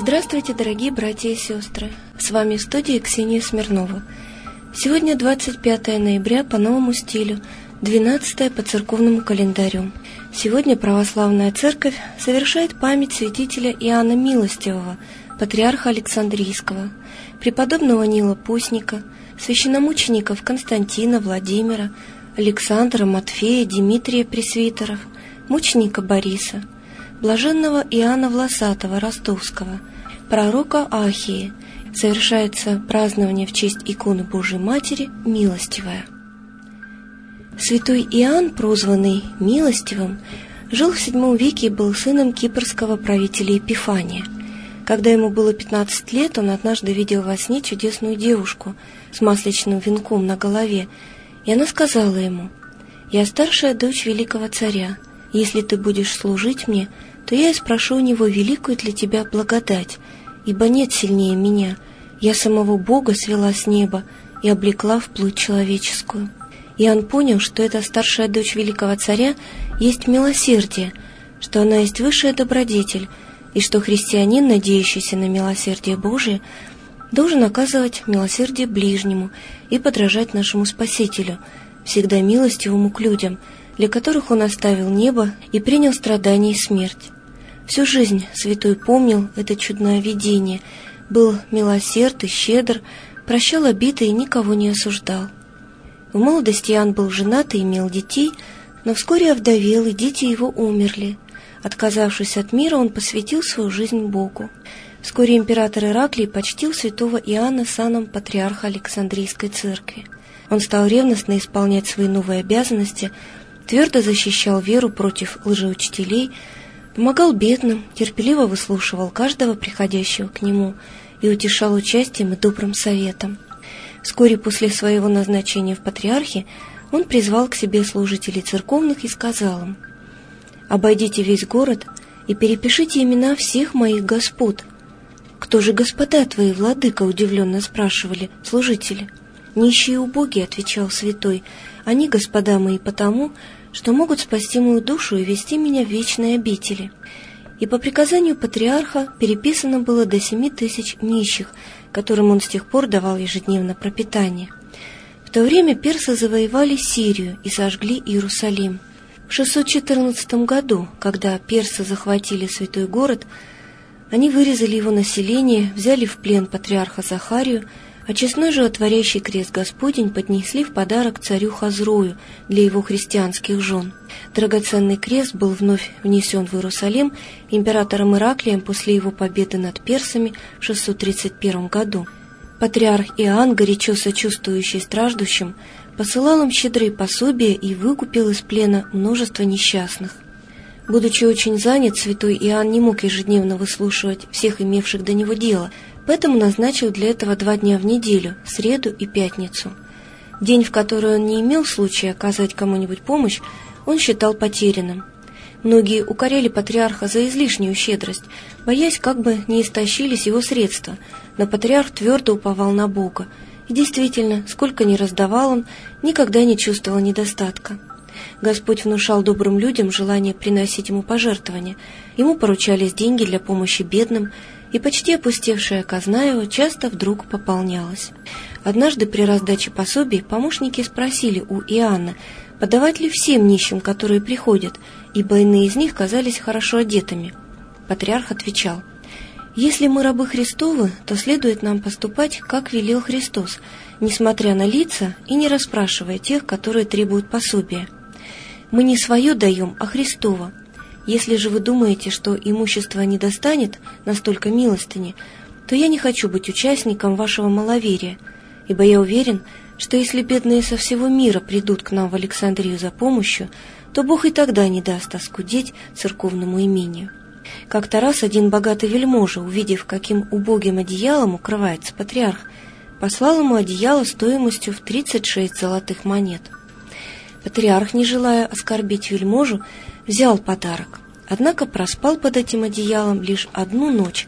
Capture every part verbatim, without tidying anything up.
Здравствуйте, дорогие братья и сестры! С вами в студии Ксения Смирнова. Сегодня двадцать пятое ноября по новому стилю, двенадцатое по церковному календарю. Сегодня православная церковь совершает память святителя Иоанна Милостивого, патриарха Александрийского, преподобного Нила Постника, священномучеников Константина, Владимира, Александра, Матфея, Дмитрия Пресвитеров, мученика Бориса, блаженного Иоанна Власатого Ростовского, пророка Ахии. Совершается празднование в честь иконы Божией Матери Милостивая. Святой Иоанн, прозванный Милостивым, жил в седьмом веке и был сыном кипрского правителя Епифания. Когда ему было пятнадцать лет, он однажды видел во сне чудесную девушку с масличным венком на голове, и она сказала ему: «Я старшая дочь великого царя. Если ты будешь служить мне, то я и спрошу у него великую для тебя благодать, ибо нет сильнее меня. Я самого Бога свела с неба и облекла в плоть человеческую». Иоанн понял, что эта старшая дочь великого царя есть милосердие, что она есть высшая добродетель, и что христианин, надеющийся на милосердие Божие, должен оказывать милосердие ближнему и подражать нашему Спасителю, всегда милостивому к людям, для которых он оставил небо и принял страдания и смерть. Всю жизнь святой помнил это чудное видение, был милосерд и щедр, прощал обиды и никого не осуждал. В молодости Иоанн был женат и имел детей, но вскоре овдовел, и дети его умерли. Отказавшись от мира, он посвятил свою жизнь Богу. Вскоре император Ираклий почтил святого Иоанна саном патриарха Александрийской церкви. Он стал ревностно исполнять свои новые обязанности, твердо защищал веру против лжеучителей, помогал бедным, терпеливо выслушивал каждого приходящего к нему и утешал участием и добрым советом. Вскоре после своего назначения в патриархе он призвал к себе служителей церковных и сказал им: «Обойдите весь город и перепишите имена всех моих господ». «Кто же господа твои, владыка?» — удивленно спрашивали служители. «Нищие и убогие», — отвечал святой, — «они господа мои потому, что могут спасти мою душу и вести меня в вечные обители». И по приказанию патриарха переписано было до семи тысяч нищих, которым он с тех пор давал ежедневно пропитание. В то время персы завоевали Сирию и сожгли Иерусалим. В шестьсот четырнадцатом году, когда персы захватили святой город, они вырезали его население, взяли в плен патриарха Захарию, а честной животворящий крест Господень поднесли в подарок царю Хазрою для его христианских жен. Драгоценный крест был вновь внесен в Иерусалим императором Ираклием после его победы над персами в шестьсот тридцать первом году. Патриарх Иоанн, горячо сочувствующий страждущим, посылал им щедрые пособия и выкупил из плена множество несчастных. Будучи очень занят, святой Иоанн не мог ежедневно выслушивать всех имевших до него дело, поэтому назначил для этого два дня в неделю, среду и пятницу. День, в который он не имел случая оказать кому-нибудь помощь, он считал потерянным. Многие укоряли патриарха за излишнюю щедрость, боясь, как бы не истощились его средства, но патриарх твердо уповал на Бога, и действительно, сколько ни раздавал он, никогда не чувствовал недостатка. Господь внушал добрым людям желание приносить ему пожертвования, ему поручались деньги для помощи бедным, и почти опустевшая казна его часто вдруг пополнялась. Однажды при раздаче пособий помощники спросили у Иоанна, подавать ли всем нищим, которые приходят, ибо иные из них казались хорошо одетыми. Патриарх отвечал: «Если мы рабы Христовы, то следует нам поступать, как велел Христос, несмотря на лица и не расспрашивая тех, которые требуют пособия. Мы не свое даем, а Христово. Если же вы думаете, что имущество не достанет настолько милостыни, то я не хочу быть участником вашего маловерия, ибо я уверен, что если бедные со всего мира придут к нам в Александрию за помощью, то Бог и тогда не даст оскудеть церковному имению». Как-то раз один богатый вельможа, увидев, каким убогим одеялом укрывается патриарх, послал ему одеяло стоимостью в тридцать шесть золотых монет. Патриарх, не желая оскорбить вельможу, взял подарок, однако проспал под этим одеялом лишь одну ночь,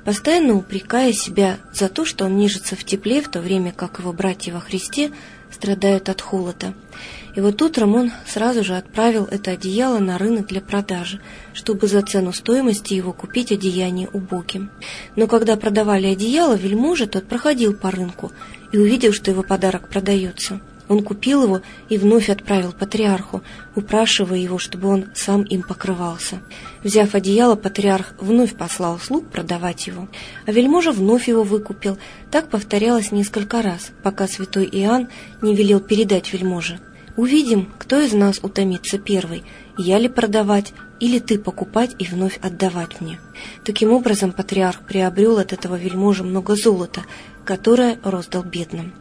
постоянно упрекая себя за то, что он нежится в тепле, в то время как его братья во Христе страдают от холода. И вот утром он сразу же отправил это одеяло на рынок для продажи, чтобы за цену стоимости его купить одеяние убогим. Но когда продавали одеяло, вельможа тот проходил по рынку и увидел, что его подарок продается. Он купил его и вновь отправил патриарху, упрашивая его, чтобы он сам им покрывался. Взяв одеяло, патриарх вновь послал слуг продавать его, а вельможа вновь его выкупил. Так повторялось несколько раз, пока святой Иоанн не велел передать вельможе: «Увидим, кто из нас утомится первый, я ли продавать, или ты покупать и вновь отдавать мне». Таким образом, патриарх приобрел от этого вельможи много золота, которое роздал бедным.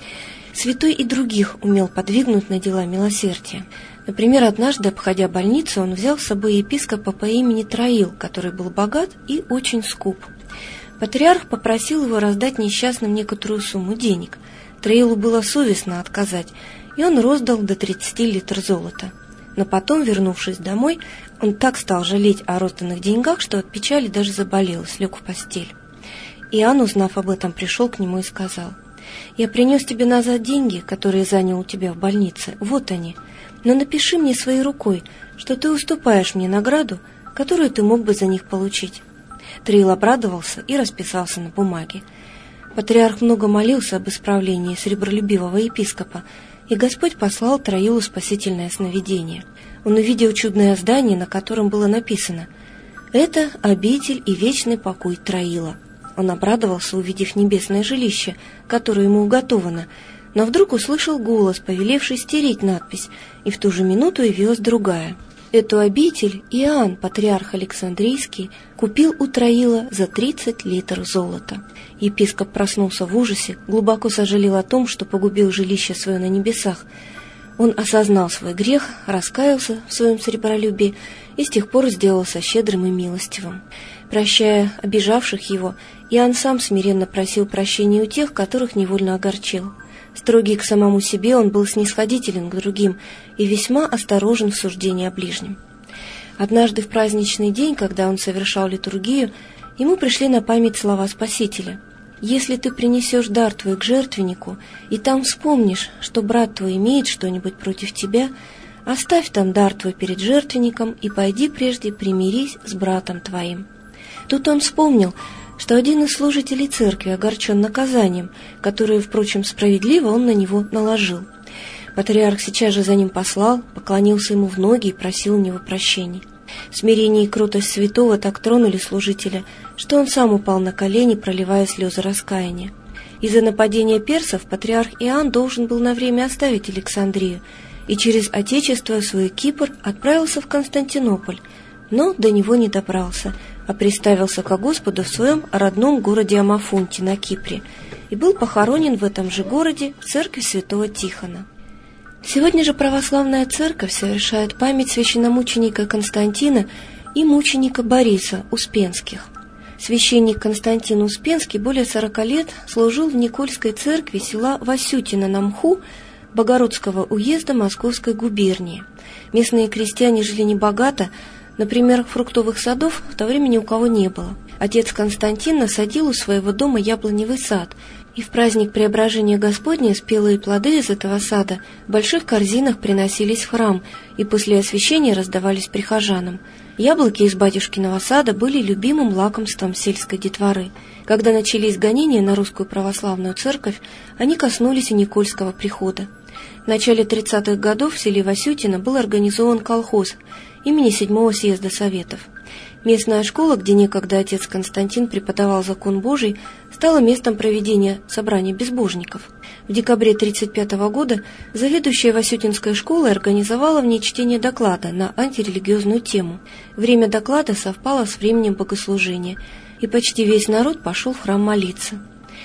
Святой и других умел подвигнуть на дела милосердия. Например, однажды, обходя больницу, он взял с собой епископа по имени Троил, который был богат и очень скуп. Патриарх попросил его раздать несчастным некоторую сумму денег. Троилу было совестно отказать, и он роздал до тридцати литров золота. Но потом, вернувшись домой, он так стал жалеть о розданных деньгах, что от печали даже заболел, слег в постель. Иоанн, узнав об этом, пришел к нему и сказал: «Я принес тебе назад деньги, которые занял у тебя в больнице, вот они, но напиши мне своей рукой, что ты уступаешь мне награду, которую ты мог бы за них получить». Троил обрадовался и расписался на бумаге. Патриарх много молился об исправлении сребролюбивого епископа, и Господь послал Троилу спасительное сновидение. Он увидел чудное здание, на котором было написано: «Это обитель и вечный покой Троила». Он обрадовался, увидев небесное жилище, которое ему уготовано, но вдруг услышал голос, повелевший стереть надпись, и в ту же минуту явилась другая. Эту обитель Иоанн, патриарх Александрийский, купил у Троила за тридцать литров золота. Епископ проснулся в ужасе, глубоко сожалел о том, что погубил жилище свое на небесах. Он осознал свой грех, раскаялся в своем сребролюбии и с тех пор сделался щедрым и милостивым. Прощая обижавших его, Иоанн сам смиренно просил прощения у тех, которых невольно огорчил. Строгий к самому себе, он был снисходителен к другим и весьма осторожен в суждении о ближнем. Однажды в праздничный день, когда он совершал литургию, ему пришли на память слова Спасителя: «Если ты принесешь дар твой к жертвеннику, и там вспомнишь, что брат твой имеет что-нибудь против тебя, оставь там дар твой перед жертвенником и пойди прежде примирись с братом твоим». Тут он вспомнил, что один из служителей церкви огорчен наказанием, которое, впрочем, справедливо он на него наложил. Патриарх сейчас же за ним послал, поклонился ему в ноги и просил у него прощения. Смирение и кротость святого так тронули служителя, что он сам упал на колени, проливая слезы раскаяния. Из-за нападения персов патриарх Иоанн должен был на время оставить Александрию и через отечество свой Кипр отправился в Константинополь, но до него не добрался, а приставился ко Господу в своем родном городе Амафунте на Кипре и был похоронен в этом же городе в церкви святого Тихона. Сегодня же православная церковь совершает память священномученика Константина и мученика Бориса Успенских. Священник Константин Успенский более сорока лет служил в Никольской церкви села Васютино на Мху Богородского уезда Московской губернии. Местные крестьяне жили небогато, например, фруктовых садов в то время ни у кого не было. Отец Константин насадил у своего дома яблоневый сад, и в праздник Преображения Господня спелые плоды из этого сада в больших корзинах приносились в храм и после освящения раздавались прихожанам. Яблоки из батюшкиного сада были любимым лакомством сельской детворы. Когда начались гонения на русскую православную церковь, они коснулись и Никольского прихода. В начале тридцатых годов в селе Васютино был организован колхоз имени седьмого съезда Советов. Местная школа, где некогда отец Константин преподавал закон Божий, стала местом проведения собрания безбожников. В декабре тридцать пятого года заведующая Васютинской школой организовала в ней чтение доклада на антирелигиозную тему. Время доклада совпало с временем богослужения, и почти весь народ пошел в храм молиться.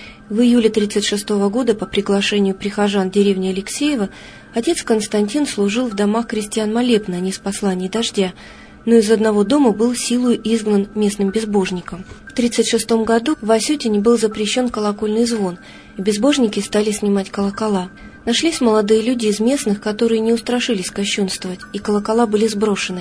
В июле тридцать шестого года по приглашению прихожан деревни Алексеева отец Константин служил в домах крестьян молебны о неспослании дождя, но из одного дома был силою изгнан местным безбожником. В тридцать шестом году в Васютине был запрещен колокольный звон, и безбожники стали снимать колокола. Нашлись молодые люди из местных, которые не устрашились кощунствовать, и колокола были сброшены.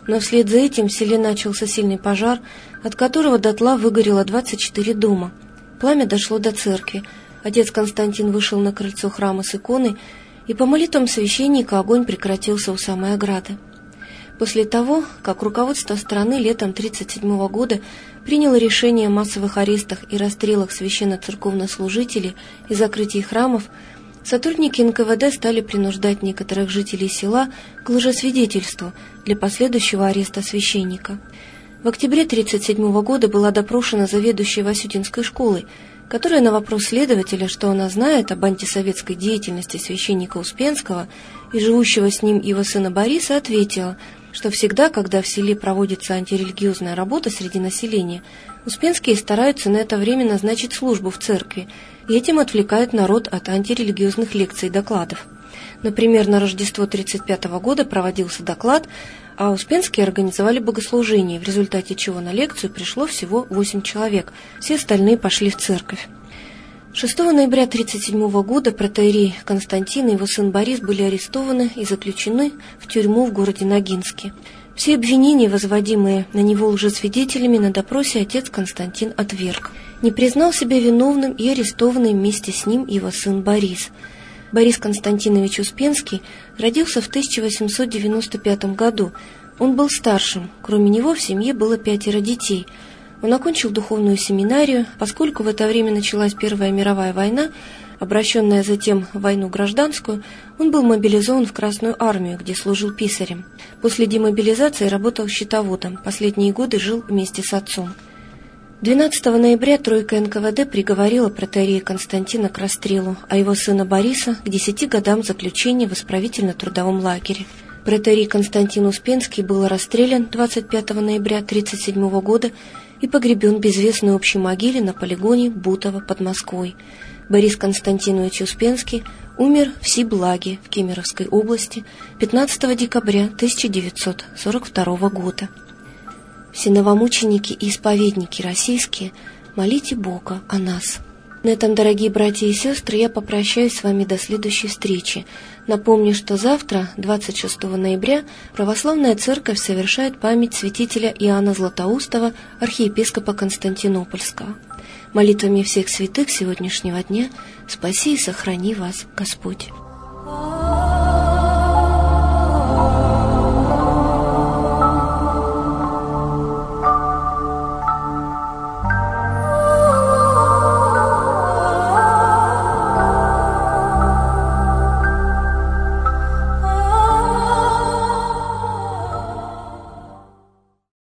Но вслед за этим в селе начался сильный пожар, от которого дотла выгорело двадцать четыре дома. Пламя дошло до церкви. Отец Константин вышел на крыльцо храма с иконой, и по молитвам священника огонь прекратился у самой ограды. После того, как руководство страны летом тысяча девятьсот тридцать седьмого года приняло решение о массовых арестах и расстрелах священно-церковнослужителей и закрытии храмов, сотрудники эн ка вэ дэ стали принуждать некоторых жителей села к лжесвидетельству для последующего ареста священника. В октябре тысяча девятьсот тридцать седьмого года была допрошена заведующая Васютинской школой, которая на вопрос следователя, что она знает об антисоветской деятельности священника Успенского и живущего с ним его сына Бориса, ответила, что всегда, когда в селе проводится антирелигиозная работа среди населения, Успенские стараются на это время назначить службу в церкви, и этим отвлекают народ от антирелигиозных лекций и докладов. Например, на Рождество тысяча девятьсот тридцать пятого года проводился доклад, а Успенские организовали богослужение, в результате чего на лекцию пришло всего восемь человек, все остальные пошли в церковь. шестого ноября тысяча девятьсот тридцать седьмого года протоиерей Константин и его сын Борис были арестованы и заключены в тюрьму в городе Ногинске. Все обвинения, возводимые на него лжесвидетелями, на допросе отец Константин отверг. Не признал себя виновным и арестованный вместе с ним его сын Борис. Борис Константинович Успенский родился в тысяча восемьсот девяносто пятом году. Он был старшим, кроме него в семье было пятеро детей. Он окончил духовную семинарию, поскольку в это время началась Первая мировая война, обращенная затем в войну гражданскую, он был мобилизован в Красную армию, где служил писарем. После демобилизации работал счетоводом, последние годы жил вместе с отцом. двенадцатого ноября тройка эн ка вэ дэ приговорила протоиерея Константина к расстрелу, а его сына Бориса к десяти годам заключения в исправительно-трудовом лагере. Протоиерей Константин Успенский был расстрелян двадцать пятого ноября тысяча девятьсот тридцать седьмого года и погребен в безвестной общей могиле на полигоне Бутово под Москвой. Борис Константинович Успенский умер в Сиблаге в Кемеровской области пятнадцатого декабря тысяча девятьсот сорок второго года. Все новомученики и исповедники российские, молите Бога о нас. На этом, дорогие братья и сестры, я попрощаюсь с вами до следующей встречи. Напомню, что завтра, двадцать шестого ноября, Православная Церковь совершает память святителя Иоанна Златоустова, архиепископа Константинопольского. Молитвами всех святых сегодняшнего дня спаси и сохрани вас Господь.